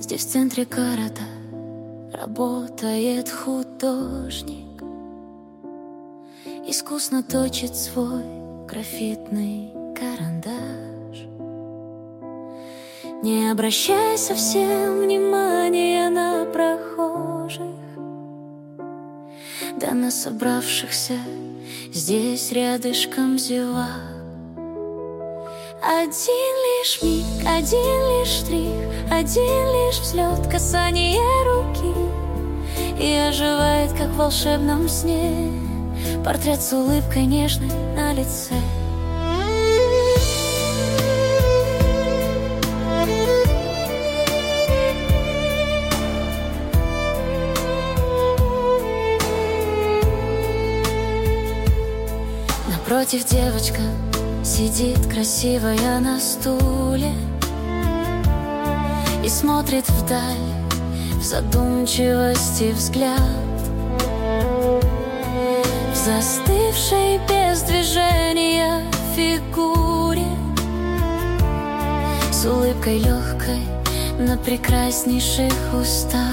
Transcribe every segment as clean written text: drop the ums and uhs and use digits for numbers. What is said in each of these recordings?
Здесь в центре города работает художник, искусно точит свой графитный карандаш. Не обращай совсем внимания на прохожих, да на собравшихся здесь рядышком зевак. Один лишь миг, один лишь штрих, один лишь взлет, касание руки, и оживает, как в волшебном сне, портрет с улыбкой нежной на лице. Напротив девочка сидит красивая на стуле и смотрит вдаль, в задумчивости взгляд, в застывшей без движения фигуре, с улыбкой легкой на прекраснейших устах.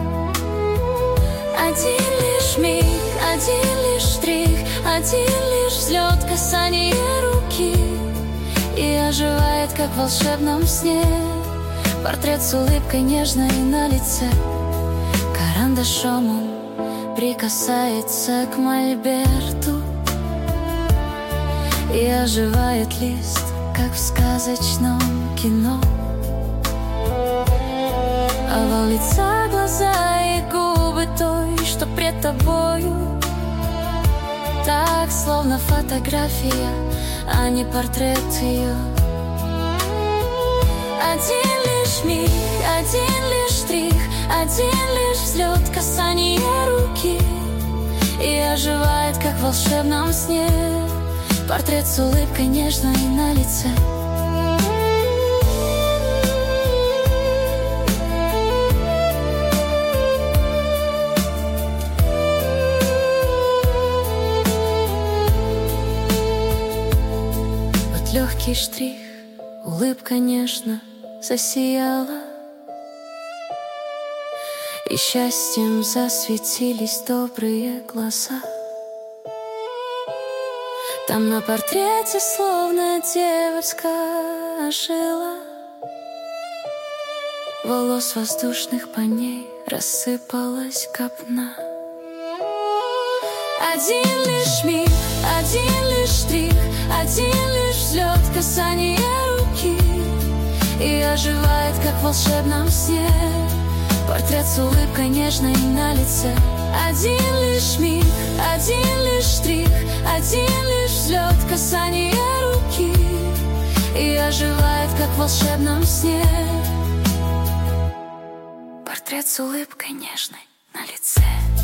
Один лишь миг, один лишь штрих, один лишь взлет, касание руки, и оживает, как в волшебном сне, портрет с улыбкой нежной на лице. Карандашом он прикасается к мольберту, и оживает лист, как в сказочном кино. Овал лица, глаза и губы той, что пред тобою, так, словно фотография, а не портрет ее. Один лишь миг, один лишь штрих, один лишь взлет, касание руки, и оживает, как в волшебном сне, портрет с улыбкой нежной на лице. Легкий штрих, улыбка нежно засияла, и счастьем засветились добрые глаза. Там на портрете словно девочка ожила, волос воздушных по ней рассыпалась копна. Один лишь миг, один лишь штрих, один лишь взлет, касание руки, и оживает, как в волшебном сне, портрет с улыбкой нежной на лице. Один лишь миг, один лишь штрих, один лишь взлет, касание руки, и оживает, как в волшебном сне, портрет с улыбкой нежной на лице.